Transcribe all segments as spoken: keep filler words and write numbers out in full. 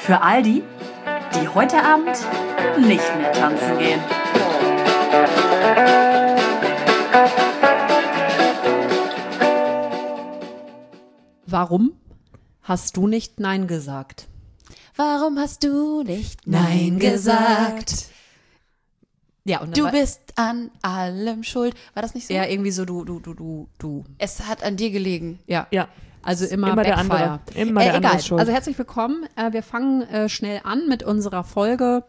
Für all die, die heute Abend nicht mehr tanzen gehen. Warum hast du nicht Nein gesagt? Warum hast du nicht Nein gesagt? Ja, und dann Du war, bist an allem schuld. War das nicht so? ja irgendwie so du, du, du, du, du. Es hat an dir gelegen. Ja. Ja. Also immer, Immer der Backfire. andere. Immer äh, der andere egal. ist schuld. Also herzlich willkommen. Äh, wir fangen äh, schnell an mit unserer Folge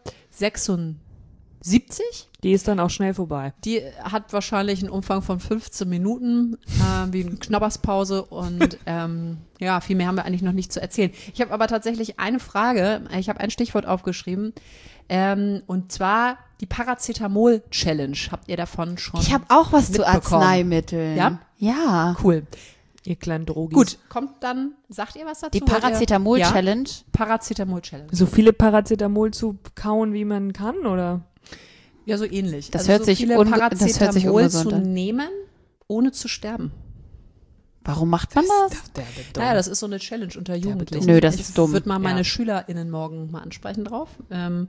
sechsundsiebzig. Die ist dann auch schnell vorbei. Die hat wahrscheinlich einen Umfang von fünfzehn Minuten, äh, wie eine Knabberspause und ähm, ja, viel mehr haben wir eigentlich noch nicht zu erzählen. Ich habe aber tatsächlich eine Frage, ich habe ein Stichwort aufgeschrieben ähm, und zwar die Paracetamol-Challenge. Habt ihr davon schon Ich habe auch was zu mitbekommen? Arzneimitteln. Ja? Ja. Cool. Ihr kleinen Drogis. Gut, kommt dann, sagt ihr was dazu? Die Wollt ihr- Paracetamol-Challenge. Ja, Paracetamol-Challenge. So viele Paracetamol zu kauen, wie man kann, oder? Ja, so ähnlich. Das also hört so sich viele unge- Paracetamol das hört sich ungesund zu an. nehmen, ohne zu sterben. Warum macht man das? Naja, das ist so eine Challenge unter Jugendlichen. Nö, das ich ist dumm. Ich würde mal meine Ja. SchülerInnen morgen mal ansprechen drauf. Ähm,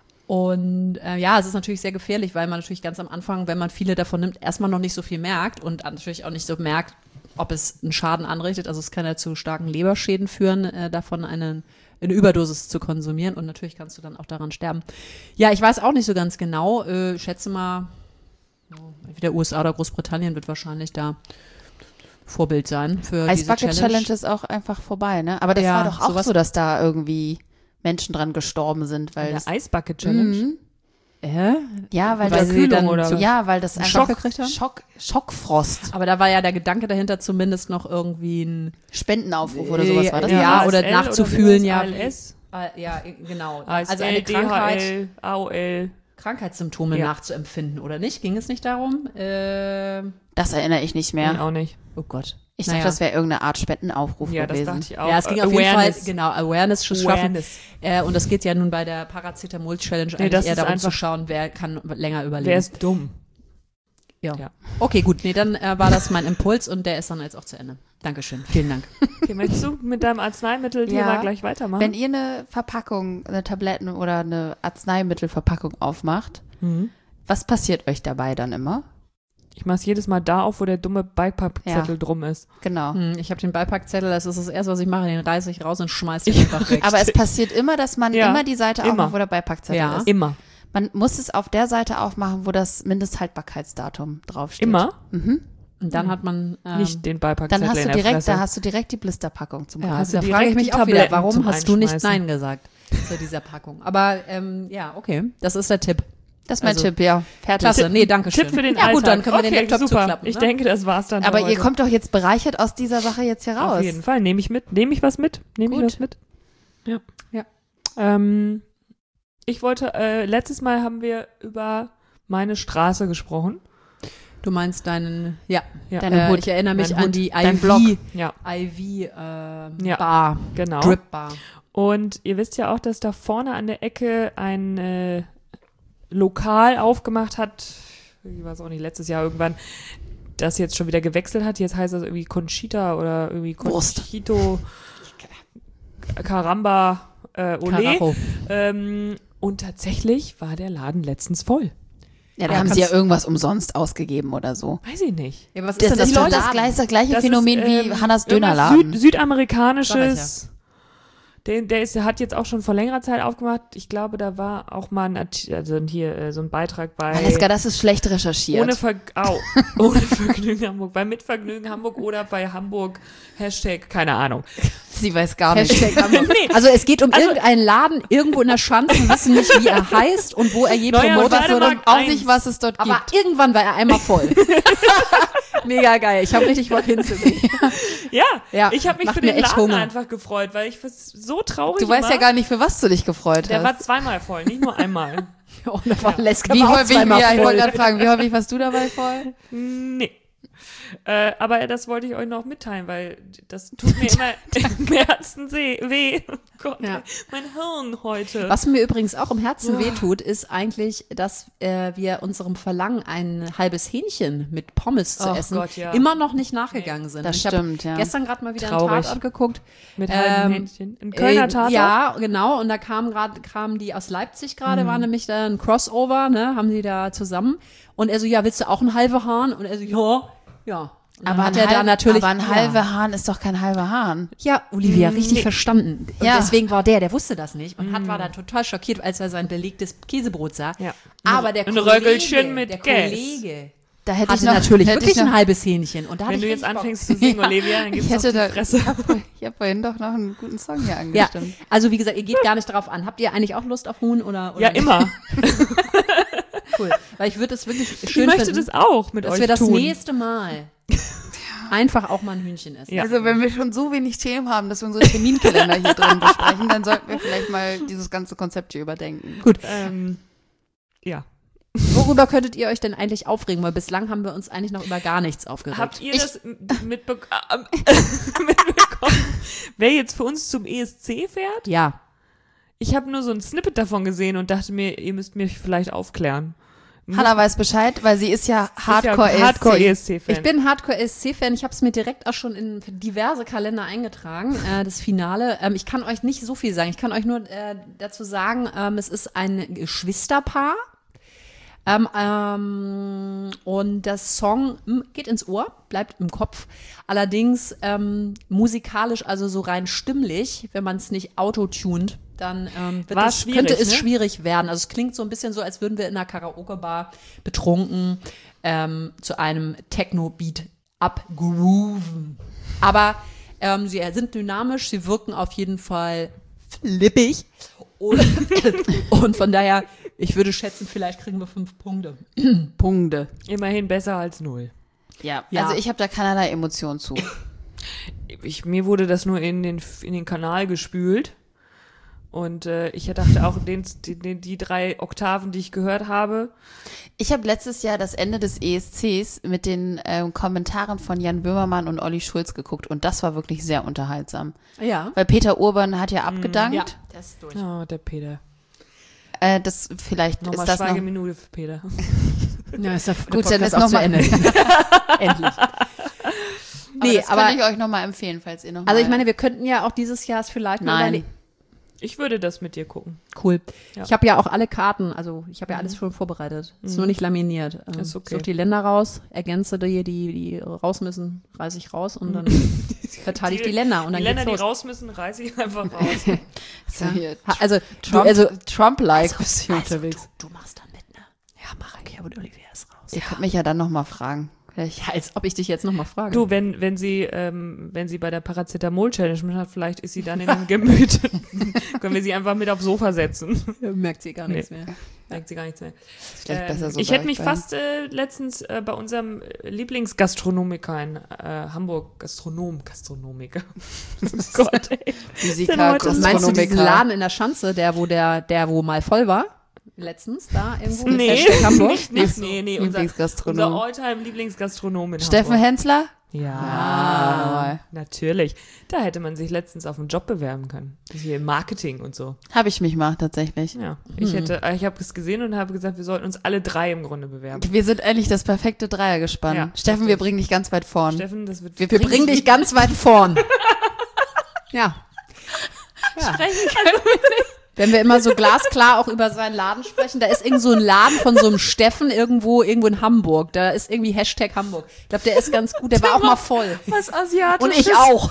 und äh, ja, es ist natürlich sehr gefährlich, weil man natürlich ganz am Anfang, wenn man viele davon nimmt, erstmal noch nicht so viel merkt und natürlich auch nicht so merkt, ob es einen Schaden anrichtet. Also es kann ja zu starken Leberschäden führen, äh, davon einen eine Überdosis zu konsumieren und natürlich kannst du dann auch daran sterben. Ja, ich weiß auch nicht so ganz genau. Äh, ich schätze mal, entweder U S A oder Großbritannien wird wahrscheinlich da Vorbild sein für Ice diese Bucket Challenge. Challenge ist auch einfach vorbei, ne? Aber das Ja, war doch auch sowas- so, dass da irgendwie Menschen dran gestorben sind, weil das, Der Eisbucket Challenge. Mhm. Äh? ja, weil Weil das sie dann oder zu- was? ja, weil das einen einfach Schock gekriegt haben? Schock, Schockfrost, Aber da war ja der Gedanke dahinter zumindest noch irgendwie ein Spendenaufruf oder sowas war das. Ja, ne? oder A S L nachzufühlen, oder ja. A L S, Äh, ja, genau. A S L, Also eine Krankheit, D H L, A O L. Krankheitssymptome Ja. nachzuempfinden, oder nicht? Ging es nicht darum? Äh, Das erinnere ich nicht mehr. Nee, auch nicht. oh Gott. Ich Naja. dachte, das wäre irgendeine Art Spendenaufruf Ja, das gewesen. dachte ich auch. Ja, es ging Äh, auf jeden Fall, Awareness. genau, Awareness zu schaffen. Awareness. Äh, und das geht ja nun bei der Paracetamol-Challenge Nee, eigentlich das eher ist darum zu einfach- schauen, wer kann länger überleben. Wer ist dumm? ja. ja. Okay, gut. Nee, dann äh, war das mein Impuls und der ist dann jetzt auch zu Ende. Dankeschön. Vielen Dank. Okay, möchtest du mit deinem Arzneimittel-Thema Ja. gleich weitermachen? Wenn ihr eine Verpackung, eine Tabletten- oder eine Arzneimittelverpackung aufmacht, Mhm. was passiert euch dabei dann immer? Ich mach's jedes Mal da auf, wo der dumme Beipackzettel Ja. drum ist. Genau. Hm, ich habe den Beipackzettel, das ist das Erste, was ich mache, den reiße ich raus und schmeiß den einfach weg. Aber es passiert immer, dass man Ja, immer die Seite immer. aufmacht, wo der Beipackzettel Ja. ist. Immer. Man muss es auf der Seite aufmachen, wo das Mindesthaltbarkeitsdatum draufsteht. Immer. Mhm. Und dann hat man ähm, Nicht den Beipackzettel Dann hast du in der direkt, Fresse. da hast du direkt die Blisterpackung zum Ja, Beispiel. Hast du da direkt frage ich mich die auch wieder, Tabletten warum zum hast du nicht Einschmeißen? Nein gesagt zu dieser Packung? Aber ähm, ja, okay, das ist der Tipp. Das ist mein also- Tipp, ja. Fertig. Klasse, nee, danke schön. Tipp für den ja Alltag. gut, dann können wir den okay, Laptop super. zuklappen. Ich ne? denke, das war's dann. Aber für ihr heute. kommt doch jetzt bereichert aus dieser Sache jetzt hier raus. Auf jeden Fall. Nehme ich mit. Nehme ich was mit? Nehme ich Gut. was mit? Ja. Ja. Ähm, ich wollte, äh, letztes Mal haben wir über meine Straße gesprochen. Du meinst deinen, ja, Ja. Deine äh, Hut. ich erinnere mich Mein an Hut. die Dein I Block. V, Ja, I V äh, Ja. Bar, genau. Drip Bar. Und ihr wisst ja auch, dass da vorne an der Ecke ein äh, Lokal aufgemacht hat, ich weiß auch nicht, letztes Jahr irgendwann, das jetzt schon wieder gewechselt hat. Jetzt heißt das irgendwie Conchita oder irgendwie Wurst. Conchito Caramba äh, Ole. Carajo. Ähm, und tatsächlich war der Laden letztens voll. Ja, da Ja, haben sie ja kannst- irgendwas umsonst ausgegeben oder so. Weiß ich nicht. Ja, was Das, das, für das, ein das, Laden? gleich, das gleiche Das Phänomen ist, wie ähm, Hannas irgendwas Dönerladen. Süd, südamerikanisches. Sag Der, der ist, der hat jetzt auch schon vor längerer Zeit aufgemacht. Ich glaube, da war auch mal ein, Arti- also hier äh, so ein Beitrag bei Valeska, das ist schlecht recherchiert. ohne, Ver au, ohne Vergnügen Hamburg, bei Mitvergnügen Hamburg oder bei Hamburg Hashtag, keine Ahnung. Sie weiß gar nicht. Hashtag Hamburg. Also es geht um irgendeinen Laden irgendwo in der Schanze, wir wissen nicht, wie er heißt und wo er je Neuer promotet wurde. Weidemarkt Auch eins. nicht, was es dort Aber gibt. irgendwann war er einmal voll. Mega geil. Ich habe richtig Bock hinzugehen. Ja, Ja, ich habe mich macht für mir den echt Laden Hunger. einfach gefreut, weil ich was so traurig Du weißt war. ja gar nicht, für was du dich gefreut Der war hast. zweimal voll, nicht nur einmal. Und da war Leska Wie war auch häufig, zweimal ja, ich voll. wollte gerade fragen, wie häufig warst du dabei voll? Nee. Äh, aber das wollte ich euch noch mitteilen, weil das tut mir immer im Herzen see- weh. Oh Gott, Ja. mein Hirn heute. Was mir übrigens auch im Herzen wehtut, ist eigentlich, dass äh, wir unserem Verlangen, ein halbes Hähnchen mit Pommes zu Oh essen, Gott, ja. immer noch nicht nachgegangen sind. Das ich hab stimmt, ja. gestern gerade mal wieder Traurig. einen Tatort geguckt. Mit halbem Ähm, Hähnchen. Ein Kölner Äh, Tatort? Ja, genau. Und da kamen gerade, kamen die aus Leipzig gerade, war nämlich da ein Crossover, ne, haben die da zusammen. Und er so, ja, willst du auch einen halben Hahn? Und er so, ja, ja. Und dann Aber, hat ein, er da halb, natürlich, aber ein ja. halber Hahn ist doch kein halber Hahn. Ja, Olivia, richtig Nee. verstanden. Und Ja. deswegen war der, der wusste das nicht und hat, war dann total schockiert, als er sein belegtes Käsebrot sah. Ja. Aber der Ein Kollege, Röggelchen mit der Käse. Kollege Da hätte hatte ich noch, natürlich hätte wirklich ich noch, ein halbes Hähnchen. Und da hatte Wenn ich du jetzt richtig Bock. anfängst zu singen, Olivia, dann ich gibt's hätte auf da, die Fresse. ich habe hab vorhin doch noch einen guten Song hier Ja, angestimmt. also wie gesagt, ihr geht gar nicht darauf an. Habt ihr eigentlich auch Lust auf Huhn oder? oder Ja, nicht? immer. Cool. Weil ich würde es wirklich Ich schön möchte finden, das auch mit dass euch wir das tun. nächste Mal einfach auch mal ein Hühnchen essen. Ja. Also wenn wir schon so wenig Themen haben, dass wir unsere Terminkalender hier drin besprechen, dann sollten wir vielleicht mal dieses ganze Konzept hier überdenken. Gut. Ähm, ja. Worüber könntet ihr euch denn eigentlich aufregen? Weil bislang haben wir uns eigentlich noch über gar nichts aufgeregt. Habt ihr das mitbe äh, mitbekommen, wer jetzt für uns zum E S C fährt? Ja. Ich habe nur so ein Snippet davon gesehen und dachte mir, ihr müsst mich vielleicht aufklären. Hannah weiß Bescheid, weil sie ist ja Hardcore-E S C. Hardcore-E S C-Fan. Ich bin Hardcore-E S C-Fan. Ich habe es mir direkt auch schon in diverse Kalender eingetragen, äh, das Finale. Ähm, ich kann euch nicht so viel sagen. Ich kann euch nur äh, dazu sagen, ähm, es ist ein Geschwisterpaar. Ähm, ähm, und das Song mh, geht ins Ohr, bleibt im Kopf. Allerdings ähm, musikalisch, also so rein stimmlich, wenn man es nicht autotunt, dann ähm, wird War es, schwierig, könnte es ne? schwierig werden. Also es klingt so ein bisschen so, als würden wir in einer Karaoke-Bar betrunken ähm, zu einem Techno-Beat abgrooven. Aber ähm, sie sind dynamisch, sie wirken auf jeden Fall flippig. Und, und von daher, ich würde schätzen, vielleicht kriegen wir fünf Punkte. Punkte. Immerhin besser als null. Ja, Ja. also ich habe da keinerlei Emotion zu. Ich, mir wurde das nur in den, in den Kanal gespült. Und äh, ich dachte auch, den, die, die drei Oktaven, die ich gehört habe, Ich habe letztes Jahr das Ende des E S Cs mit den ähm, Kommentaren von Jan Böhmermann und Olli Schulz geguckt und das war wirklich sehr unterhaltsam. Ja. Weil Peter Urban hat ja abgedankt. Ja, das ist durch. oh, der Peter. Äh, das vielleicht Nochmal ist das noch. Schweigeminute für Peter. Ja, ist der, Gut, der dann ist Podcast auch noch zu mal- Ende. Endlich. Nee, Nee, das aber, kann ich euch nochmal empfehlen, falls ihr noch also mal ich meine, wir könnten ja auch dieses Jahr es vielleicht mal Nein. überlegen. Ich würde das mit dir gucken. Cool. Ja. Ich habe ja auch alle Karten, also ich habe ja alles schon vorbereitet. Ist nur nicht laminiert. Ähm, Ist okay. Such die Länder raus, ergänze die, die, die raus müssen, reiße ich raus und dann verteile ich die Länder und dann die Länder, geht's die los. raus müssen, reiße ich einfach raus. so hier, Ha, Also, Trump, du, also, Trump-like also, bist du also unterwegs. du, du machst dann mit, ne? Ja, mach ich. Ja, und Olivia ist raus. Ihr könnt mich ja dann nochmal fragen. Vielleicht. Ja, als ob ich dich jetzt nochmal frage. Du, wenn, wenn sie, ähm, wenn sie bei der Paracetamol-Challenge mit hat, vielleicht ist sie dann in dem Gemüt. Können wir sie einfach mit aufs Sofa setzen. merkt sie gar nichts mehr. Merkt sie gar nichts mehr. Vielleicht Ähm, besser so. ich bei hätte euch mich beiden. fast äh, letztens äh, bei unserem Lieblingsgastronomiker in äh, Hamburg, Gastronom, Gastronomiker. Oh Gott, ey. Physiker, Denn heute- Meinst du diesen Gastronomiker. Laden in der Schanze, der wo der, der wo mal voll war? Letztens da irgendwo? Nee, Hashtag Hamburg? nicht, nicht, nee, nee, unser, unser Lieblingsgastronom. Alltime Lieblingsgastronom in Steffen Hamburg. Hensler? Ja, Ah. natürlich. Da hätte man sich letztens auf einen Job bewerben können. Hier im Marketing und so. Habe ich mich mal tatsächlich. Ja, ich hätte, äh, ich habe es gesehen und habe gesagt, wir sollten uns alle drei im Grunde bewerben. Wir sind endlich das perfekte Dreiergespann. Ja, Steffen, wir richtig. bringen dich ganz weit vorn. Steffen, das wird Wir Wir bringen dich ganz weit vorn. Ja. Ja. Wenn wir immer so glasklar auch über seinen Laden sprechen, da ist irgend so ein Laden von so einem Steffen irgendwo, irgendwo in Hamburg. Da ist irgendwie Hashtag Hamburg. Ich glaube, der ist ganz gut. Der war auch mal voll. was Asiatisches. Und ich auch.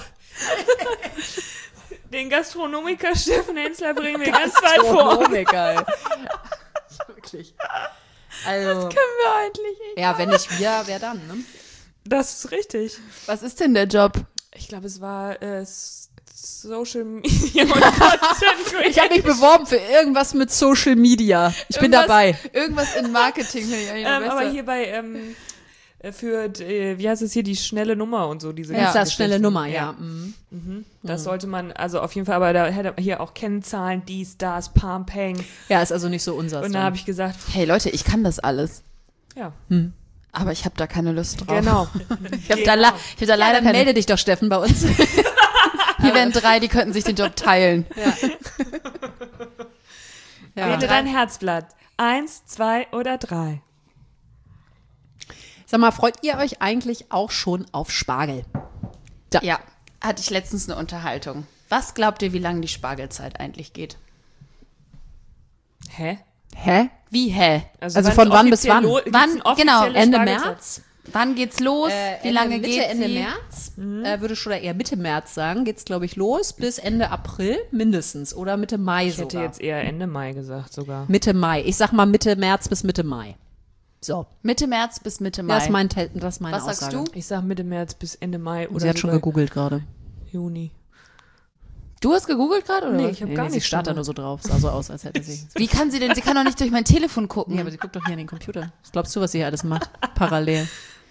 Den Gastronomiker Steffen Hensler bringen wir ganz weit vor. Geil. Wirklich. Also, Können wir eigentlich nicht. ja, wenn nicht wir, wer dann, ne? Das ist richtig. Was ist denn der Job? Ich glaube, es war äh, S- Social Media und Content Ich habe mich beworben für irgendwas mit Social Media. Ich bin Irgendwas- dabei. Irgendwas in Marketing. finde ich eigentlich noch ähm, aber besser. hier bei ähm, äh, für äh, wie heißt es hier die schnelle Nummer und so diese Ja, ganzen das schnelle Geschichten. Nummer, ja. Mhm. Mhm. Das sollte man also auf jeden Fall, aber da hätte hier auch Kennzahlen, dies, das, Pam, Peng. Ja, ist also nicht so unser Und da habe ich gesagt, Hey Leute, ich kann das alles. ja, Aber ich habe da keine Lust drauf. Genau. Ich habe da, la- ich hab da leider Dann keine. melde dich doch, Steffen, bei uns. Hier wären drei, die könnten sich den Job teilen. Ja. Wähle dein Herzblatt. Eins, zwei oder drei. Sag mal, freut ihr euch eigentlich auch schon auf Spargel? Ja. Ja, hatte ich letztens eine Unterhaltung. Was glaubt ihr, wie lange die Spargelzeit eigentlich geht? Hä? Hä? Wie, hä? Also wann's von wann bis offiziell wann? lo- gibt's Wann? eine offizielle Genau, Ende Spargelzeit? März? Wann geht's los? wie lange Ende, geht's? Mitte, Ende März, äh, würde ich schon eher Mitte März sagen, geht's glaube ich los, bis Ende April mindestens oder Mitte Mai Ich hätte sogar. jetzt eher Ende Mai gesagt sogar. Mitte Mai. Ich sag mal Mitte März bis Mitte Mai. So, Mitte März bis Mitte Mai. das ist, mein, Te- das ist meine Was sagst Aussage. du? Ich sag Mitte März bis Ende Mai oder Sie hat schon sogar gegoogelt gerade. Juni. Du hast gegoogelt gerade, oder? Nee, was? ich habe Nee, gar nee, sie nicht starrt da nur so drauf. Sah so aus, als hätte sie. Wie kann sie denn? Sie kann doch nicht durch mein Telefon gucken. Nee, aber sie guckt doch hier in den Computer. Was glaubst du, was sie hier alles macht? Parallel.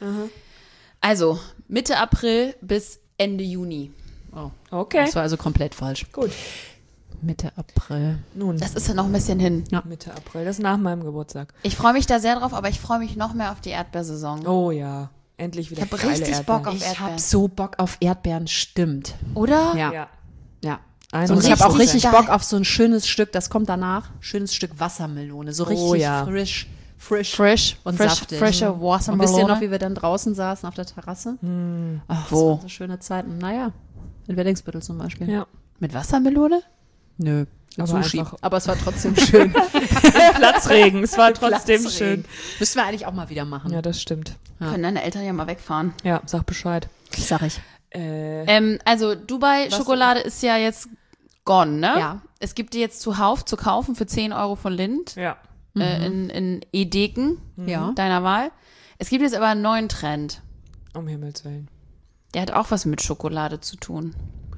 Also, Mitte April bis Ende Juni. Oh, Okay, das war also komplett falsch. gut. Mitte April. Nun, Das ist ja noch ein bisschen hin. Mitte April, das ist nach meinem Geburtstag. Ich freue mich da sehr drauf, aber ich freue mich noch mehr auf die Erdbeersaison. Oh ja, endlich wieder Ich hab geile richtig Erdbeeren. Bock auf Ich Erdbeeren. hab so Bock auf Erdbeeren, stimmt. Oder? Ja, Ja, ja. Ein Und ich habe auch richtig richtig geil. Bock auf so ein schönes Stück, das kommt danach, schönes Stück Wassermelone, so richtig Oh ja. frisch, frisch, Frisch, und frisch, saftig. frische Und Wassermelone. wisst ihr noch, wie wir dann draußen saßen auf der Terrasse? Ach, Wo? Das waren so schöne Zeiten. Naja, in Weddingsbüttel zum Beispiel. Ja. Mit Wassermelone? Nö, mit Aber Sushi. einfach- Aber es war trotzdem schön. Platzregen, es war trotzdem Platzregen. schön. Müssen wir eigentlich auch mal wieder machen. Ja, das stimmt. Ja. Können deine Eltern ja mal wegfahren. Ja, sag Bescheid. Sag ich. Äh, Ähm, also Dubai-Schokolade ist ja jetzt gone, ne? Ja. Es gibt die jetzt zuhauf zu kaufen für zehn Euro von Lind ja. äh, in, in Edeken Ja. deiner Wahl. Es gibt jetzt aber einen neuen Trend. Um Himmels Willen. Der hat auch was mit Schokolade zu tun.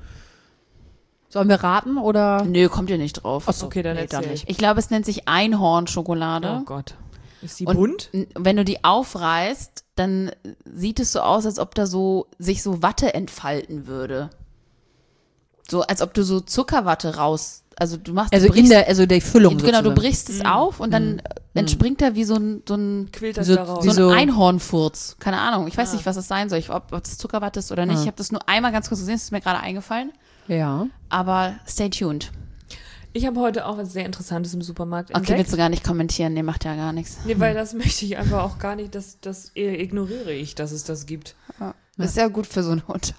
Sollen wir raten oder? Nö, kommt ihr nicht drauf. Ach so, Okay, dann nee, dann erzähl. nicht. Ich glaube, es nennt sich Einhornschokolade. Oh Gott. Ist die Und bunt? n- wenn du die aufreißt, dann sieht es so aus, als ob da so sich so Watte entfalten würde. So, als ob du so Zuckerwatte raus, also du machst, Also du in brichst, der, also der Füllung genau, du sozusagen. brichst es auf und dann entspringt da wie so ein, so ein, Quillt das so- da raus? so wie ein so- Einhornfurz. Keine Ahnung, ich weiß nicht, was das sein soll, ich, ob, ob das Zuckerwatte ist oder nicht. Ich habe das nur einmal ganz kurz gesehen, das ist mir gerade eingefallen. Ja. Aber stay tuned. Ich habe heute auch was sehr Interessantes im Supermarkt Okay, entdeckt. willst du gar nicht kommentieren, nee, macht ja gar nichts. Nee, weil das möchte ich einfach auch gar nicht, das, das ignoriere ich, dass es das gibt. Ist ja gut für so einen Hund.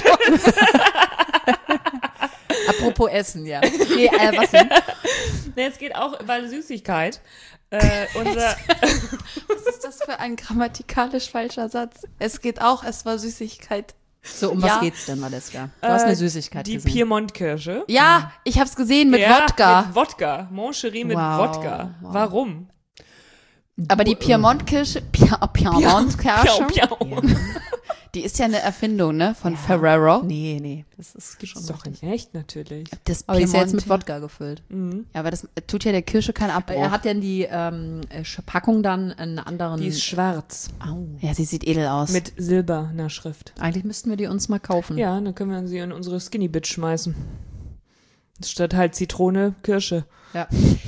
Apropos Essen, ja. Nee, äh, was denn? Nee, es geht auch, weil Süßigkeit. Äh, unser, Was ist das für ein grammatikalisch falscher Satz? Es geht auch, es war Süßigkeit. So, um Ja. was geht's denn, Valeska? Du hast eine Süßigkeit die gesehen. Piemont-Kirsche. Ja, ich hab's gesehen mit ja, Wodka. Mit Wodka. Moncherie mit Wow, Wodka. wow. Warum? Aber die Piemont-Kirsche, Pie- Piemont-Kirsche, Piau, piau. die ist ja eine Erfindung, ne, von Ferrero. Nee, nee, das ist Gibt's schon doch richtig. in echt, natürlich. Das Aber die ist ja jetzt mit Piemont- Wodka gefüllt. Mhm. Ja, aber das tut ja der Kirsche keinen Abbruch. Er hat denn die ähm, äh, Packung dann einen anderen. Die ist schwarz. Au. ja, sie sieht edel aus. Mit silberner Schrift. Eigentlich müssten wir die uns mal kaufen. Ja, dann können wir sie in unsere Skinny Bitch schmeißen. Statt halt Zitrone, Kirsche. Ja.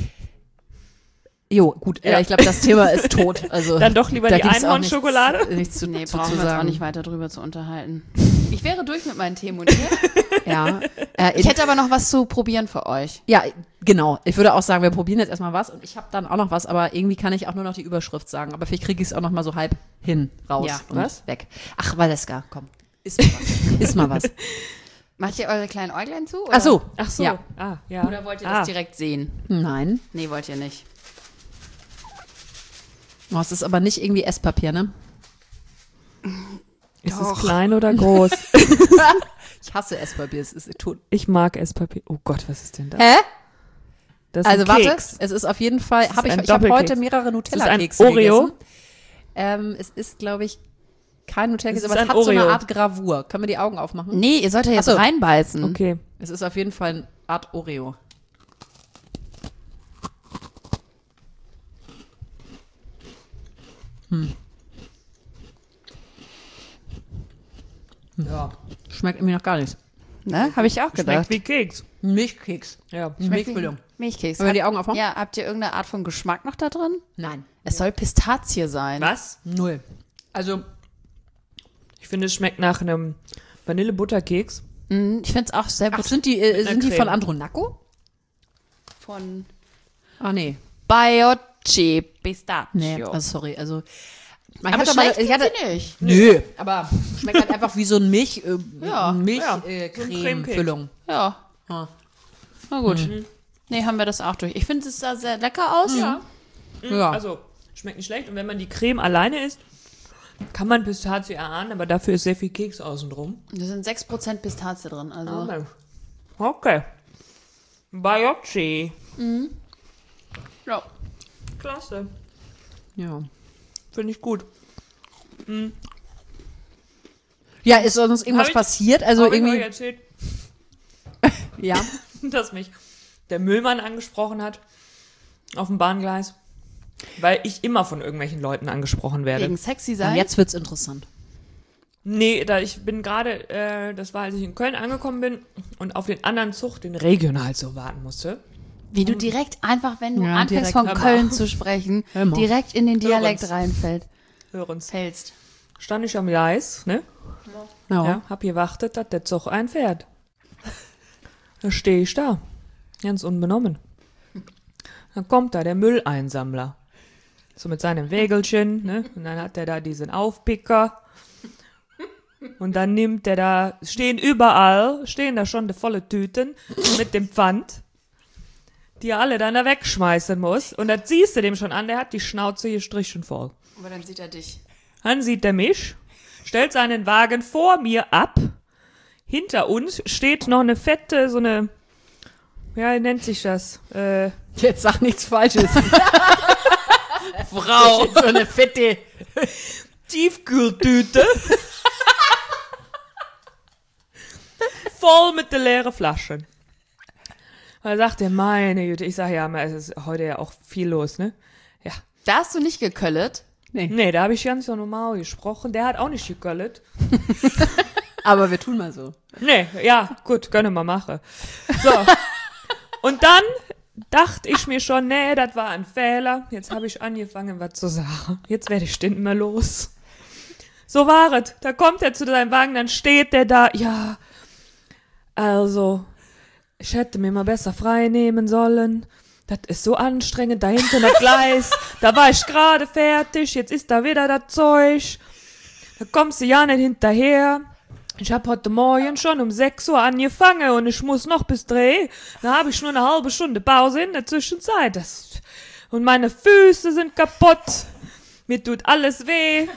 Jo, gut, Ja. äh, ich glaube, das Thema ist tot. Also, Dann doch lieber da die gibt's auch Einhornschokolade? Nichts, nichts zu, nee, zu, brauchen zu wir uns auch sagen. nicht weiter drüber zu unterhalten. Ich wäre durch mit meinen Themen und ihr? Ja, äh, Ich hätte aber noch was zu probieren für euch. ja, genau. Ich würde auch sagen, wir probieren jetzt erstmal was und ich habe dann auch noch was, aber irgendwie kann ich auch nur noch die Überschrift sagen. Aber vielleicht kriege ich es auch noch mal so halb hin, raus Ja. und Was? weg. Ach, Valeska, komm. Ist mal was. Ist mal was. Macht ihr eure kleinen Äuglein zu? Oder? Ach so. Ach so. Ja. Ah, ja. Oder wollt ihr ah. das direkt sehen? Nein. Nee, wollt ihr nicht. Oh, es ist aber nicht irgendwie Esspapier, ne? Ist es klein oder groß? Ich hasse Esspapier. Es ist tot. Ich mag Esspapier. Oh Gott, was ist denn das? Hä? Das ist Also ein warte, Keks. es ist auf jeden Fall, ist habe ich, ein ich habe Doppelkeks. heute mehrere ein Nutella-Kekse Oreo? gegessen. Ähm, es ist, glaube ich, kein Nutella-Keks, Es ist aber es ein hat so eine Oreo. Art Gravur. Können wir die Augen aufmachen? Nee, ihr sollt ja jetzt Ach so. reinbeißen. Okay. Es ist auf jeden Fall eine Art Oreo. Ja. Schmeckt irgendwie noch gar nichts. Ne? Habe ich auch Schmeckt gedacht. wie Keks. Milchkeks. Ja. Milchfüllung. Milchkeks. Wollen wir die Habt- Augen aufmachen? Ja, habt ihr irgendeine Art von Geschmack noch da drin? Nein. Es soll Pistazie sein. Was? Null. Also, Ich finde, es schmeckt nach einem Vanille-Butterkeks. Mhm, ich finde es auch sehr gut. sind die, äh, Mit einer sind die Creme. von Andronaco? Von Ah, nee. Baiocchi Pistachio. Nee, also sorry. Also, man aber hatte schlecht ich sind hatte, sie nicht. Nö, aber schmeckt halt einfach wie so ein Milch, äh, Ja. Milch, Ja, äh, so ein Creme-Füllung. Ja, Ah. na gut. Nee, haben wir das auch durch. Ich finde, es sah sehr lecker aus. Ja. Ja. Also, schmeckt nicht schlecht. Und wenn man die Creme alleine isst, kann man Pistazie erahnen, aber dafür ist sehr viel Keks außen drum. Da sind sechs Prozent Pistazie drin. Also. Oh, Mensch. Okay. Baiocchi. Ja. Klasse. Ja. Finde ich gut. Ja, ist sonst irgendwas Hab ich- passiert? Also Hab ich euch irgendwie. erzählt, Ja. dass mich der Müllmann angesprochen hat auf dem Bahngleis, weil ich immer von irgendwelchen Leuten angesprochen werde. Wegen sexy Und sein. jetzt wird's interessant. Nee, da ich bin gerade, äh, das war, als ich in Köln angekommen bin und auf den anderen Zug, den Regionalzug, warten musste. Wie du direkt einfach, wenn du Ja, anfängst direkt. von Hör mal. Köln zu sprechen, Hör mal. direkt in den Dialekt uns. reinfällt. Hören's. Fällst. Stand ich am Gleis, ne? Ja. Ja, hab gewartet, dass der Zug einfährt. Da stehe ich da, ganz unbenommen. Dann kommt da der Mülleinsammler. So mit seinem Wägelchen, ne? Und dann hat der da diesen Aufpicker. Und dann nimmt der da, stehen überall, stehen da schon die volle Tüten mit dem Pfand, die er alle dann da wegschmeißen muss. Und das siehst du dem schon an, der hat die Schnauze hier strichen voll. Aber dann sieht er dich. Dann sieht er mich, stellt seinen Wagen vor mir ab. Hinter uns steht noch eine fette, so eine, ja, wie nennt sich das? Äh, Jetzt sag nichts Falsches. Frau. So eine fette. Tiefkühltüte. Voll mit den leeren Flaschen. Und da sagt er, meine Güte, ich sage ja, es ist heute ja auch viel los, ne? Ja. Da hast du nicht geköllet. Nee. Nee, da habe ich ganz so normal gesprochen. Der hat auch nicht gegöllet. Aber wir tun mal so. Nee, ja, gut, können wir machen. So. Und dann dachte ich mir schon, nee, das war ein Fehler. Jetzt habe ich angefangen, was zu sagen. Jetzt werde ich nicht mehr los. So war es. Da kommt er zu seinem Wagen, dann steht der da. Ja, also, ich hätte mir mal besser frei nehmen sollen. Das ist so anstrengend, da hinten das Gleis. Da war ich gerade fertig, jetzt ist da wieder das Zeug. Da kommst du ja nicht hinterher. Ich hab heute Morgen schon um sechs Uhr angefangen und ich muss noch bis drei. Da habe ich nur eine halbe Stunde Pause in der Zwischenzeit. Das, und meine Füße sind kaputt. Mir tut alles weh.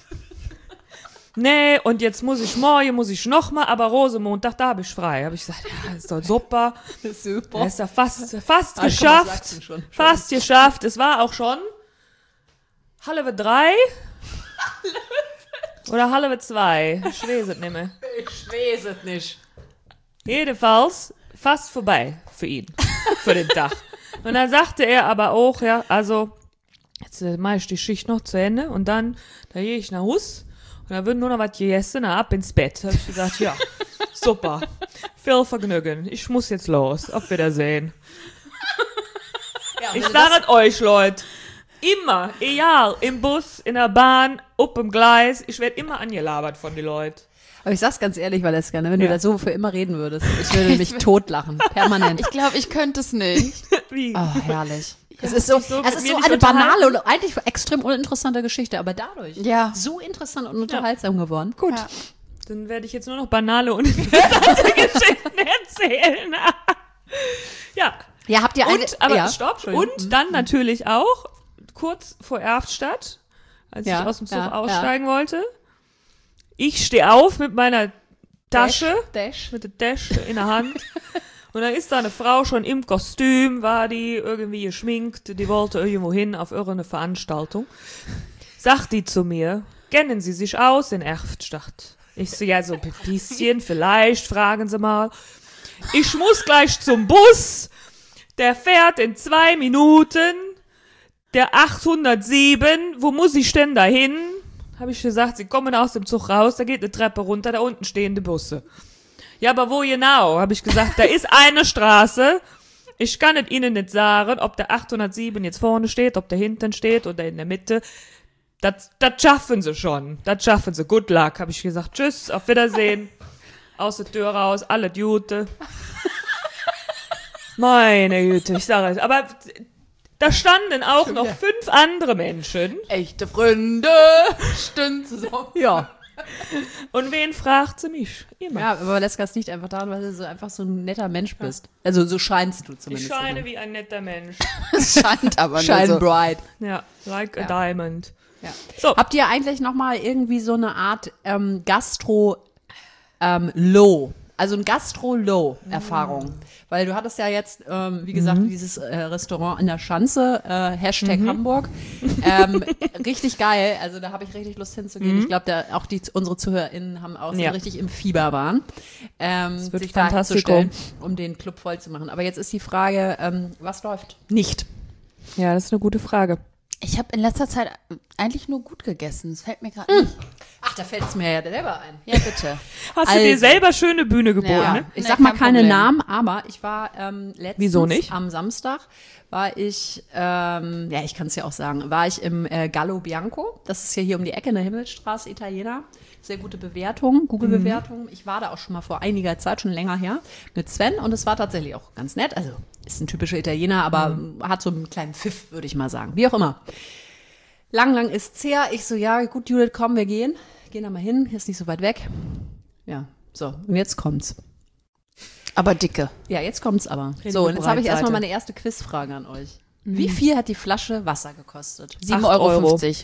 Nee, und jetzt muss ich morgen, muss ich noch mal, aber Rosemontag, da habe ich frei. Habe ich gesagt, ja, ist doch super. Super. Das ist ja fast, fast Ah, komm, geschafft. was sagst du schon? Fast geschafft. Es war auch schon halbe drei. Oder halbe zwei. Ich weiß es nicht mehr. Ich weiß es nicht. Jedenfalls fast vorbei für ihn. Für den Tag. Und dann sagte er aber auch, ja, also, jetzt äh, mache ich die Schicht noch zu Ende und dann, da gehe ich nach Hus und da wird nur noch was gegessen, dann ab ins Bett. Da habe ich gesagt, ja, super. Viel Vergnügen. Ich muss jetzt los. Auf Wiedersehen. Ja, Ich sage es euch, Leute. Immer, egal, im Bus, in der Bahn, up im Gleis, ich werde immer angelabert von den Leuten. Aber ich sag's ganz ehrlich, Valeska, ne, wenn Ja. du da so für immer reden würdest, ich würde mich totlachen. Permanent. Ich glaube, ich könnte es nicht. Wie? Oh, herrlich. Es ist so, so es mit ist mir so nicht eine unterhalten. banale und eigentlich extrem uninteressante Geschichte, aber dadurch Ja. so interessant und unterhaltsam geworden. Gut. Ja. Dann werde ich jetzt nur noch banale und interessante Geschichten erzählen. Ja. Ja, habt ihr eine, Und, aber ja, stopp. Entschuldigung. Und dann natürlich auch, kurz vor Erftstadt, als Ja, ich aus dem Zug ja, aussteigen wollte. Ich stehe auf mit meiner Tasche, Dash. mit der Dash in der Hand. Und dann ist da eine Frau schon im Kostüm, war die irgendwie geschminkt, die wollte irgendwo hin auf irgendeine Veranstaltung. Sagt die zu mir, kennen Sie sich aus in Erftstadt? Ich so, ja, so ein bisschen, vielleicht, fragen Sie mal. Ich muss gleich zum Bus, der fährt in zwei Minuten, der achthundertsieben, wo muss ich denn da hin? Habe ich gesagt, Sie kommen aus dem Zug raus, da geht eine Treppe runter, da unten stehen die Busse. Ja, aber wo genau? Habe ich gesagt, da ist eine Straße. Ich kann es Ihnen nicht sagen, ob der achthundertsieben jetzt vorne steht, ob der hinten steht oder in der Mitte. das, das schaffen sie schon. Das schaffen sie. Good luck, habe ich gesagt. Tschüss, auf Wiedersehen. Aus der Tür raus, alle Jute. Meine Güte, ich sage es. Aber da standen auch noch fünf andere Menschen. Echte Freunde stehen zusammen. Ja. Und wen fragt sie mich? Immer. Ja, aber Valeska ist nicht einfach daran, weil du so einfach so ein netter Mensch bist. Also so scheinst du Ich zumindest. scheine wie ein netter Mensch. Es scheint aber nur Shine so. bright. Ja, like Ja. a diamond. Ja. So. Habt ihr eigentlich noch mal irgendwie so eine Art ähm, Gastro ähm, Low, also ein Gastro Low Erfahrung, weil du hattest ja jetzt, ähm, wie gesagt, dieses äh, Restaurant in der Schanze, äh, Hashtag Hamburg, ähm, richtig geil. Also da habe ich richtig Lust hinzugehen. Ich glaube, da auch die unsere ZuhörerInnen haben auch so Ja. richtig im Fieber waren, ähm, wird sich da fantastisch. hinzustellen, um den Club voll zu machen. Aber jetzt ist die Frage, ähm, was läuft? Nicht. Ja, das ist eine gute Frage. Ich habe in letzter Zeit eigentlich nur gut gegessen. Das fällt mir gerade nicht. Ach, da fällt es mir ja selber ein. Ja, bitte. Hast Also- du dir selber schöne Bühne geboten, Ja. ne? Ich Nee, sag mal kein keine Problem. Namen, aber ich war ähm, letztens Wieso nicht? am Samstag, war ich, ähm, ja, ich kann es ja auch sagen, war ich im äh, Gallo Bianco. Das ist ja hier um die Ecke in der Himmelstraße, Italiener. Sehr gute Bewertung, Google-Bewertung. Ich war da auch schon mal vor einiger Zeit, schon länger her, mit Sven und es war tatsächlich auch ganz nett. Also ist ein typischer Italiener, aber hat so einen kleinen Pfiff, würde ich mal sagen. Wie auch immer. Lang, lang ist's her. Ich so, ja, gut, Judith, komm, wir gehen. Gehen da mal hin, ist nicht so weit weg. Ja, so, und jetzt kommt's. Aber dicke. Ja, jetzt kommt's aber. Reden So, wir und jetzt habe ich erstmal Breitseite. meine erste Quizfrage an euch. Wie viel hat die Flasche Wasser gekostet? sieben Acht Euro Euro. fünfzig.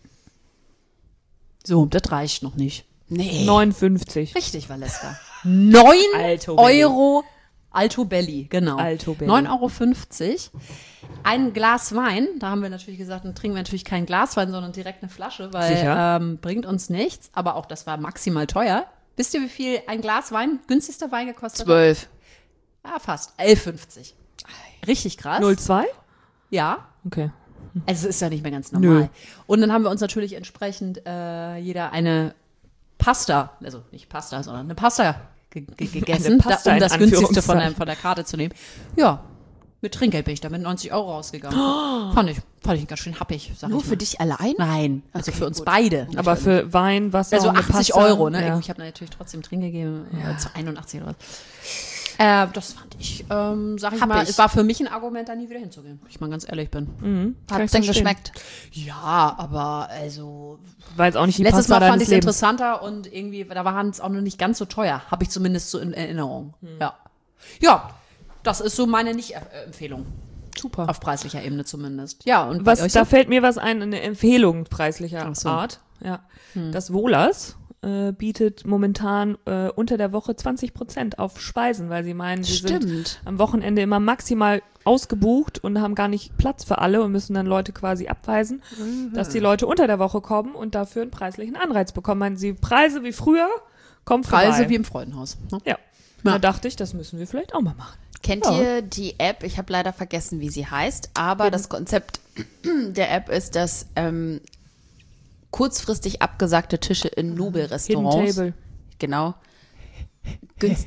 So, das reicht noch nicht. Nee. neunundfünfzig. Richtig, Valeska. Neun Alto Belli. Euro Alto Belli, genau. Alto Belli. neun Euro fünfzig. Ein Glas Wein, da haben wir natürlich gesagt, dann trinken wir natürlich kein Glas Wein, sondern direkt eine Flasche, weil Sicher. ähm, bringt uns nichts. Aber auch das war maximal teuer. Wisst ihr, wie viel ein Glas Wein, günstigster Wein gekostet hat? Zwölf. Ja, fast. elf fünfzig. Richtig krass. null Komma zwei? Ja. Okay. Also es ist ja nicht mehr ganz normal. Und dann haben wir uns natürlich entsprechend äh, jeder eine Pasta, also nicht Pasta, sondern eine Pasta ge ge gegessen, Pasta da, um in das günstigste von der, Anführungszeichen. von der Karte zu nehmen. Ja, mit Trinkgeld bin ich da mit neunzig Euro rausgegangen. Fand ich, fand ich ganz schön happig, sag Nur ich für mal. dich allein? Nein, also Okay, für uns gut. beide. Aber für Wein, Wasser Also und eine achtzig Pasta, Euro, ne? Ja. Ich habe natürlich trotzdem Trinkgeld gegeben, ja. zu einundachtzig oder was. Äh, das fand ich, ähm, sag ich Hab mal, ich. es war für mich ein Argument, da nie wieder hinzugehen, wenn ich mal ganz ehrlich bin. Mhm. Kann Hat's ich denn verstehen. geschmeckt? Ja, aber also War jetzt auch nicht die letztes Pasta Mal fand deines ich es Lebens. interessanter und irgendwie, da waren es auch noch nicht ganz so teuer. Habe ich zumindest so in Erinnerung. Ja. Ja, das ist so meine Nicht-Empfehlung. Super. Auf preislicher Ebene zumindest. Ja, und Was, bei euch da so? fällt mir was ein, eine Empfehlung preislicher Ach so. Art. Ja. Das Wohlers äh, bietet momentan äh, unter der Woche zwanzig Prozent auf Speisen, weil sie meinen, sie sind Stimmt. am Wochenende immer maximal ausgebucht und haben gar nicht Platz für alle und müssen dann Leute quasi abweisen, dass die Leute unter der Woche kommen und dafür einen preislichen Anreiz bekommen. Meinen sie Preise wie früher, kommt vorbei. Preise wie im Freudenhaus. Ne? Ja. Da dachte ich, das müssen wir vielleicht auch mal machen. Kennt Ja. ihr die App? Ich habe leider vergessen, wie sie heißt, aber das Konzept der App ist, dass ähm, kurzfristig abgesagte Tische in Hidden Nobel-Restaurants, Table. genau, günst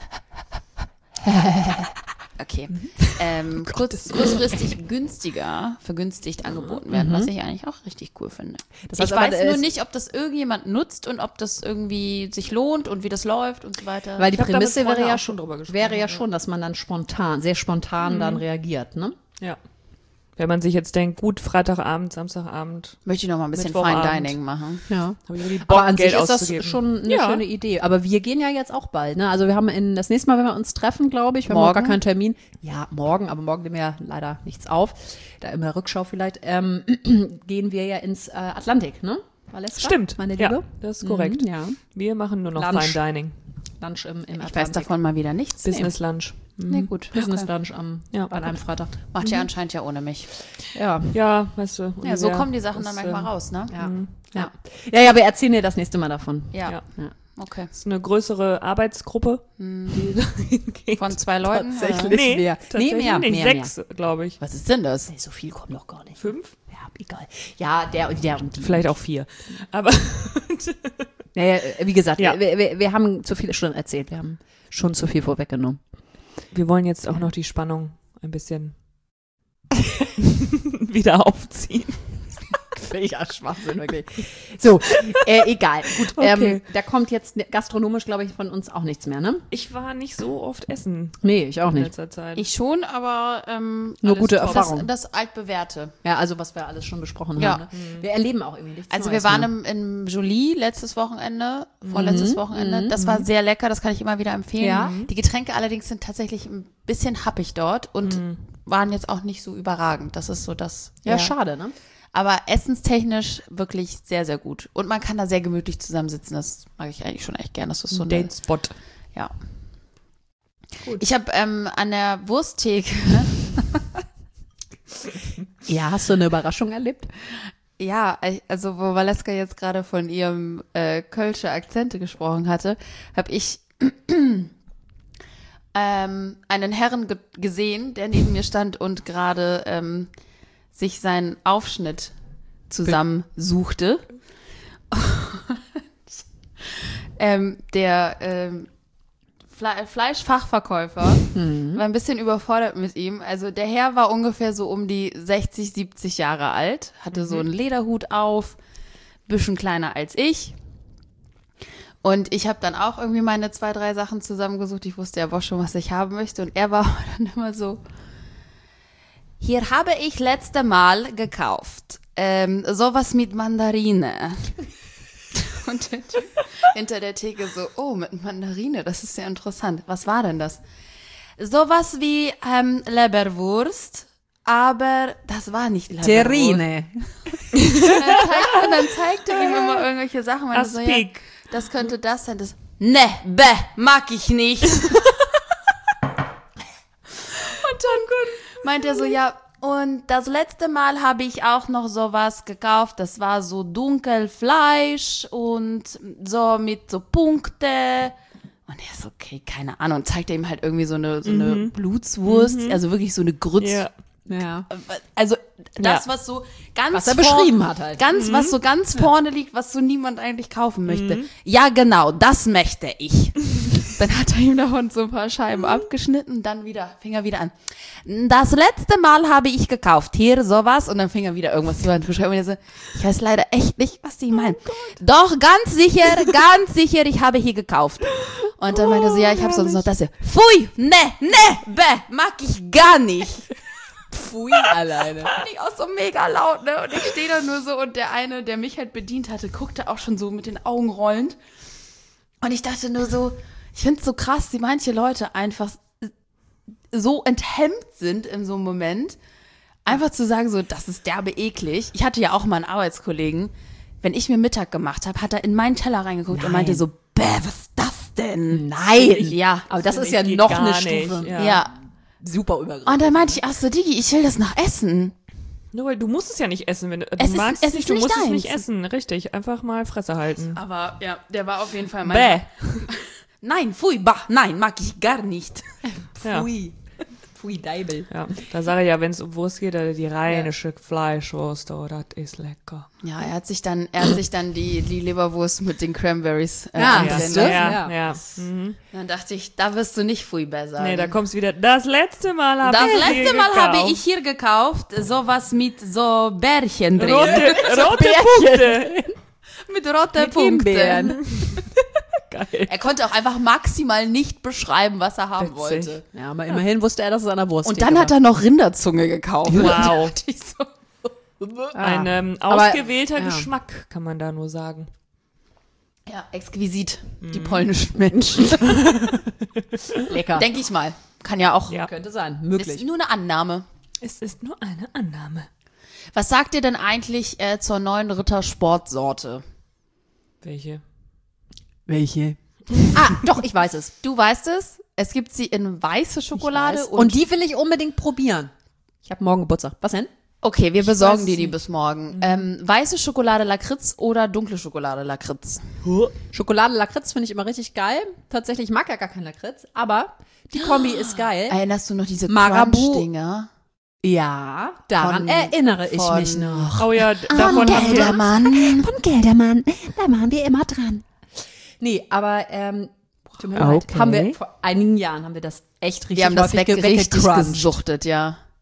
okay, ähm, kurz, kurzfristig günstiger, vergünstigt angeboten werden, was ich eigentlich auch richtig cool finde. Das heißt ich aber, weiß äh, nur es- nicht, ob das irgendjemand nutzt und ob das irgendwie sich lohnt und wie das läuft und so weiter. Weil die Ich hab da mit Prämisse wäre Freunden ja auch schon, schon drüber gesprochen, wäre ja ja. schon, dass man dann spontan, sehr spontan dann reagiert, ne? Ja. Wenn man sich jetzt denkt, gut, Freitagabend, Samstagabend, Möchte ich noch mal ein bisschen Fine Mittwochabend. Dining machen. Ja. habe ich irgendwie Bock, Aber an Geld sich ist das auszugeben. schon eine Ja. schöne Idee. Aber wir gehen ja jetzt auch bald, ne? Also wir haben in das nächste Mal, wenn wir uns treffen, glaube ich, wir haben noch gar Morgen? keinen Termin. Ja, morgen, aber morgen nehmen wir ja leider nichts auf. Da in der Rückschau vielleicht, ähm, gehen wir ja ins äh, Atlantik, ne? Valeska, Stimmt, meine Liebe. ja, das ist korrekt. Mhm, ja. Wir machen nur noch Lunch. Fine Dining. Lunch im, im Ich Atlantik. weiß davon mal wieder nichts. Business Lunch. Mhm. Nee, gut. Business Okay. Lunch am, Ja. an einem Freitag. Macht ihr anscheinend ja ohne mich. Ja. Ja, weißt du. Ja, so Olivia, kommen die Sachen das, dann manchmal ähm, raus, ne? Ja. Mhm. Ja. ja, ja, wir erzählen dir das nächste Mal davon. Ja, Ja. Ja. okay. Das ist eine größere Arbeitsgruppe, die dahin geht. Von zwei Leuten? Tatsächlich. oder? nee, mehr. tatsächlich Nee, mehr, nicht. mehr, Sechs, glaube ich. Was ist denn das? Nee, so viel kommen doch gar nicht. Fünf? Ja, egal. Ja, der und der und die. Vielleicht auch vier. Aber Naja, wie gesagt, Ja. wir, wir, wir haben zu viele Stunden erzählt. Wir haben schon zu viel vorweggenommen. wir wollen jetzt auch noch die Spannung ein bisschen wieder aufziehen. Völliger Schwachsinn, wirklich. So, äh, egal. Gut, Okay. ähm, da kommt jetzt gastronomisch, glaube ich, von uns auch nichts mehr, ne? Ich war nicht so oft essen Nee, ich auch in nicht. letzter Zeit. Ich schon, aber ähm, Nur alles gute top. Erfahrung. Das, das altbewährte. Ja, also was wir alles schon besprochen Ja. haben. Ne? Wir erleben auch irgendwie nichts Also Neues wir waren mehr. im, im Jolie letztes Wochenende, vorletztes Wochenende. Das war sehr lecker, das kann ich immer wieder empfehlen. Ja. Die Getränke allerdings sind tatsächlich ein bisschen happig dort und waren jetzt auch nicht so überragend. Das ist so das. Ja, schade, ne? Aber essenstechnisch wirklich sehr, sehr gut. Und man kann da sehr gemütlich zusammensitzen. Das mag ich eigentlich schon echt gern. Das ist so eine, Date Spot. ja. Ich habe ähm, an der Wursttheke, Ja, hast du eine Überraschung erlebt? ja, also wo Valeska jetzt gerade von ihrem äh, Kölsche Akzente gesprochen hatte, habe ich ähm, einen Herrn ge gesehen, der neben mir stand und gerade ähm, sich seinen Aufschnitt zusammensuchte. ähm, der ähm, Fle Fleischfachverkäufer war ein bisschen überfordert mit ihm. Also der Herr war ungefähr so um die sechzig, siebzig Jahre alt, hatte so einen Lederhut auf, bisschen kleiner als ich. Und ich habe dann auch irgendwie meine zwei, drei Sachen zusammengesucht. Ich wusste ja auch schon, was ich haben möchte. Und er war dann immer so, hier habe ich letzte Mal gekauft. Ähm, sowas mit Mandarine. Und der Typ hinter der Theke so, oh, mit Mandarine, das ist ja interessant. Was war denn das? Sowas wie ähm, Leberwurst, aber das war nicht Leberwurst. Terrine. Und dann, zeigt, und dann zeigt er ihm immer irgendwelche Sachen. Und so, ja, Aspik. das könnte das sein. Das, ne, bäh, mag ich nicht. Und dann meint er so, ja, und das letzte Mal habe ich auch noch sowas gekauft. Das war so Dunkelfleisch und so mit so Punkte. Und er ist okay, keine Ahnung. Und zeigt er ihm halt irgendwie so eine, so eine Blutswurst, also wirklich so eine Grütz. Ja. Ja. Also das, Ja. was so ganz Was er vor- beschrieben hat halt. Ganz, was so ganz vorne liegt, was so niemand eigentlich kaufen möchte. Ja, genau, das möchte ich. Dann hat er ihm davon so ein paar Scheiben abgeschnitten, dann wieder, fing er wieder an. Das letzte Mal habe ich gekauft, hier sowas, und dann fing er wieder irgendwas zu beschreiben. Und er so, ich weiß leider echt nicht, was die meinen. Doch, ganz sicher, ganz sicher, ich habe hier gekauft. Und dann meinte er so, ja, ich habe sonst noch das hier. Pfui, ne, ne, bäh, mag ich gar nicht. Pfui alleine. Fand ich auch so mega laut, ne? Und ich stehe da nur so und der eine, der mich halt bedient hatte, guckte auch schon so mit den Augen rollend. Und ich dachte nur so, ich finde es so krass, wie manche Leute einfach so enthemmt sind in so einem Moment, einfach zu sagen so, das ist derbe eklig. Ich hatte ja auch mal einen Arbeitskollegen, wenn ich mir Mittag gemacht habe, hat er in meinen Teller reingeguckt und meinte so, bäh, was ist das denn? Nein. Ja. Aber das ist Finde ja ich, geht noch gar eine nicht, Stufe. ja. Ja. Super übergriffig. Und dann meinte ich, ach so, Digi, ich will das noch essen. Nur weil du musst es ja nicht essen, wenn du, du Es ist- magst es es nicht, ist du nicht musst es deins. nicht essen. Richtig, einfach mal Fresse halten. Aber ja, der war auf jeden Fall mein. Bäh. Nein, pfui, bah, nein, mag ich gar nicht. Ja. Pfui. Pfui Deibel. Ja, da sage ich ja, wenn es um Wurst geht, also die rheinische Fleischwurst, oh, das ist lecker. Ja, er hat sich dann, er hat sich dann die, die Leberwurst mit den Cranberries äh, Ja, angesehen siehst lassen. du? ja, Ja. ja. Mhm. Dann dachte ich, da wirst du nicht pfui bäh sagen. Nee, da kommst wieder, das letzte Mal habe das ich letzte hier Mal habe gekauft. ich hier gekauft, sowas mit so Bärchen drin. rote, rote Punkte. Mit roten Mit Punkten. Himbeeren. Geil. Er konnte auch einfach maximal nicht beschreiben, was er haben Witzig. wollte. Ja, aber immerhin wusste er, dass es an der Wurst Und dann hat er noch Rinderzunge gekauft. Wow. Da dachte ich so, Ein ähm, Aber- ausgewählter ja. Geschmack, kann man da nur sagen. ja, exquisit, die polnischen Menschen. lecker. Denke ich mal. Kann ja auch. Ja. Könnte sein, Ist möglich. nur eine Annahme. Es ist nur eine Annahme. Was sagt ihr denn eigentlich äh, zur neuen Ritter-Sportsorte? Welche? Welche? Ah, doch, ich weiß es. Du weißt es. Es gibt sie in weiße Schokolade Und, und, die will ich unbedingt probieren. Ich habe morgen Geburtstag. Was denn? okay, wir besorgen weiß dir es die nicht. bis morgen. Ähm, weiße Schokolade Lakritz oder dunkle Schokolade Lakritz? Schokolade Lakritz finde ich immer richtig geil. Tatsächlich, ich mag ja gar keinen Lakritz, aber die Kombi ist geil. Erinnerst du noch diese Marabu. Crunch-Dinger? Ja, daran Von- erinnere ich von- mich noch. Oh ja, d- davon haben wir, Geldermann. Von Geldermann, da waren wir immer dran. Nee, aber ähm, tut mir leid, Okay. haben wir vor einigen Jahren haben wir das echt richtig Wir haben das häufig weg, ge- richtig weggecrunched. gesuchtet, ja.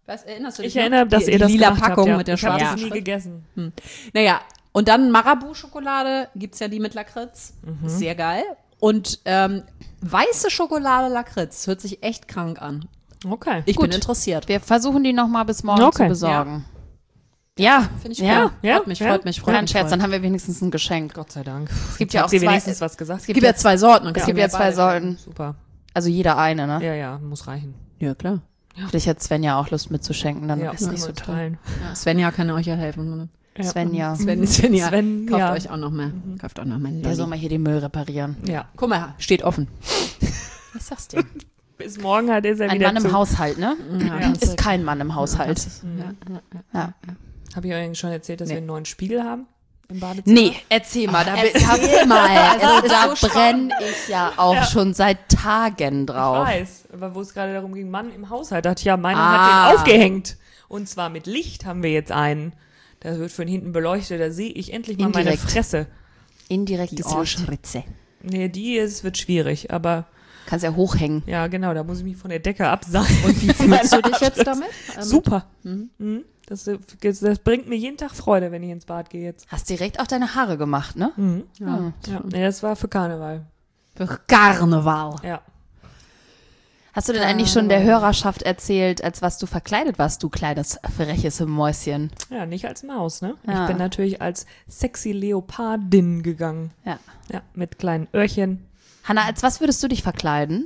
Was, erinnerst du dich Ich erinnere, noch? dass die, ihr die das lila gemacht Packung habt, ja. mit der Ich habe schwarzen das nie Schrift. gegessen. Naja, und dann Marabu-Schokolade, gibt's ja die mit Lakritz. Mhm. Sehr geil. Und ähm, weiße Schokolade Lakritz hört sich echt krank an. Okay. Ich Gut. bin interessiert. Wir versuchen die noch mal bis morgen Okay. zu besorgen. Ja, Finde ich ja. cool. Ja, Freut mich, ja. freut mich, freut Kein mich. Scherz, voll. dann haben wir wenigstens ein Geschenk. Gott sei Dank. Es gibt Jetzt ja habt auch ihr zwei, wenigstens was gesagt. es Es gibt ja zwei Sorten. Es gibt ja zwei Sorten. Super. Also jeder eine, ne? Ja, ja, muss reichen. Ja, klar. Vielleicht hat Sven ja auch Lust mitzuschenken, dann Ja, ist nicht so mit toll. teilen. Ja, Svenja kann euch ja helfen. Ja. Svenja. Sven, Svenja, Sven, kauft ja. euch auch noch mehr. Kauft auch noch mehr. Der soll mal hier den Müll reparieren. Ja. Guck mal, steht offen. Was sagst du? Bis morgen hat er ja Ein wieder Mann im zu. Haushalt, ne? Ja, Ist kein Mann im Haushalt. Ja. Ja. Habe ich euch schon erzählt, dass Nee. wir einen neuen Spiegel haben im Badezimmer? Nee, erzähl mal. Da, Erzähl mal. also, Es da ist so brenne ich ja auch Ja. schon seit Tagen Ich drauf. weiß, aber wo es gerade darum ging, Mann im Haushalt, dachte ich, ja, meiner Ah. hat den aufgehängt. Und zwar mit Licht haben wir jetzt einen. Der wird von hinten beleuchtet, da sehe ich endlich mal meine Indirekt. Fresse. Indirektes Licht. Ohrschritze. Nee, die ist, wird schwierig, aber Kannst ja hochhängen. ja, genau, da muss ich mich von der Decke abseilen. Und wie fühlst du dich jetzt damit? Ähm, Super. Mhm. Das, das bringt mir jeden Tag Freude, wenn ich ins Bad gehe jetzt. Hast direkt auch deine Haare gemacht, ne? Mhm. Ja. Ja. Nee, das war für Karneval. Für Karneval. Ja. Hast du denn eigentlich schon der Hörerschaft erzählt, als was du verkleidet warst, du kleines freches Mäuschen? Ja, nicht als Maus, ne? Ja. Ich bin natürlich als sexy Leopardin gegangen. Ja. Ja, mit kleinen Öhrchen. Hanna, als was würdest du dich verkleiden?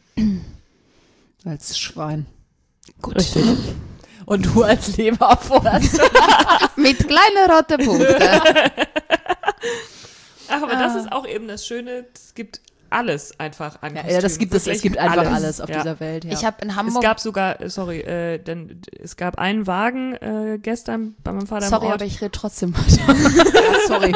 Als Schwein. Gut. Richtig. Und du als Leberwurst. Mit kleinen roten Punkten. Ach, aber das ist auch eben das Schöne, es gibt alles einfach an Ja, Kostümen. ja, das gibt es. Es Wirklich gibt einfach alles, auf ja. dieser Welt. Ja. Ich habe in Es Hamburg, gab sogar, äh, sorry, äh, denn es gab einen Wagen äh, gestern bei meinem Vater sorry, im aber Ort, ich rede trotzdem weiter. ja, sorry.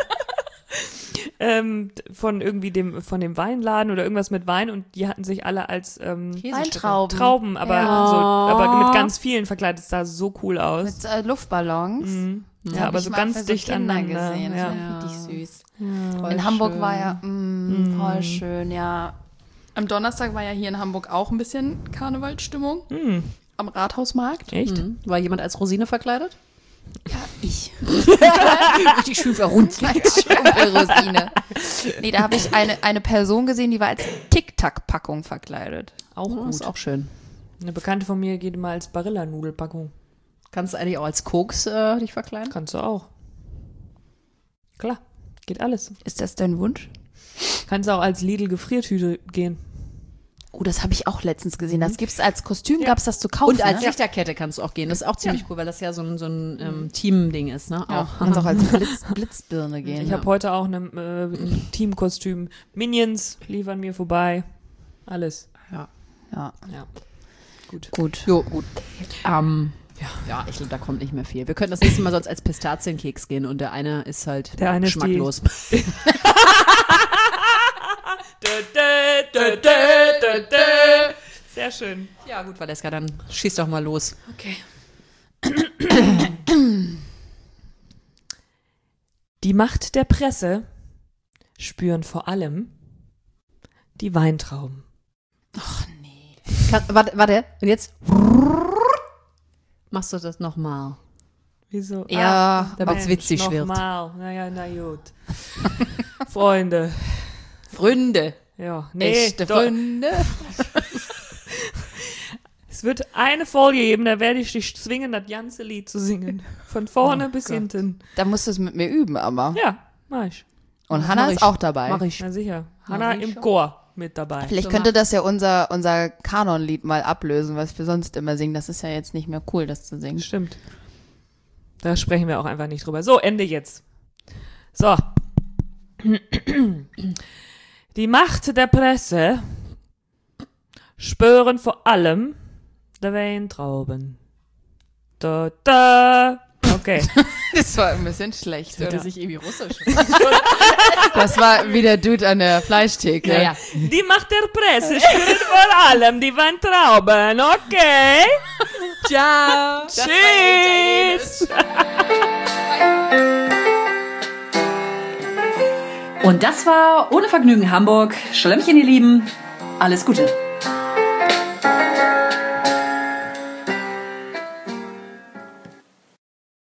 ähm, von irgendwie dem, von dem Weinladen oder irgendwas mit Wein und die hatten sich alle als ähm, Weintrauben. Trauben, aber Ja. so, aber mit ganz vielen verkleidet. Es sah so cool aus. Mit äh, Luftballons. Mhm. Das Ja, hab aber ich so mal ganz für so dicht Kinder aneinander. gesehen. Das Ja. war richtig süß. Voll In Hamburg schön. war ja mm, voll schön, ja. Am Donnerstag war ja hier in Hamburg auch ein bisschen Karnevalsstimmung. Mhm. Am Rathausmarkt. Echt? Mhm. War jemand als Rosine verkleidet? Ja, ich. Richtig schön verrunzelt. Rosine. Nee, da habe ich eine, eine Person gesehen, die war als Tic-Tac-Packung verkleidet. Auch gut. Ist auch schön. Eine Bekannte von mir geht immer als Barilla-Nudelpackung. Kannst du eigentlich auch als Koks äh, dich verkleiden? Kannst du auch. Klar, geht alles. Ist das dein Wunsch? Kannst auch als Lidl-Gefriertüte gehen. Oh, das habe ich auch letztens gesehen. Das gibt's als Kostüm, gab's das zu kaufen. Und als ne? Lichterkette kannst du auch gehen. Das ist auch ziemlich cool, weil das ja so ein, so ein ähm, Team-Ding ist, ne? Ja, Auch. kannst auch als Blitz, Blitzbirne gehen. Ich habe heute auch eine, äh, ein Teamkostüm. Minions liefern mir vorbei. Alles. Ja. ja, Ja. Gut. gut. Jo, gut. Ähm, ja. ja, ich glaube, da kommt nicht mehr viel. Wir könnten das nächste Mal sonst als Pistazienkeks gehen und der eine ist halt Der eine ist die- geschmacklos. Sehr schön. Ja, gut, Valeska, dann schieß doch mal los. Okay. Die Macht der Presse spüren vor allem die Weintrauben. Kann, warte, warte, und jetzt machst du das nochmal. Wieso? Ja, damit es witzig wird. Nochmal. Naja, na gut. Freunde. Freunde. Ja, nee, Echte doch. Freunde. Es wird eine Folge geben, da werde ich dich zwingen, das ganze Lied zu singen. Von vorne Oh bis Gott. hinten. Da musst du es mit mir üben, aber. Ja, mach ich. Und Hanna Mach ist ich. auch dabei. Mach ich. Na sicher. Hanna ich im schon. Chor mit dabei. Vielleicht So könnte mach- das ja unser, unser Kanonlied mal ablösen, was wir sonst immer singen. Das ist ja jetzt nicht mehr cool, das zu singen. Stimmt. Da sprechen wir auch einfach nicht drüber. So, Ende jetzt. So. Die Macht der Presse spüren vor allem der Weintrauben. Da, da. Okay. Das war ein bisschen schlecht, Hörte oder? sich irgendwie russisch. Das war wie der Dude an der Fleischtheke. Ja, ja. Die Macht der Presse spüren vor allem die Weintrauben. Okay. Ciao. Tschüss. Und das war Ohne Vergnügen Hamburg. Schlemmchen, ihr Lieben. Alles Gute.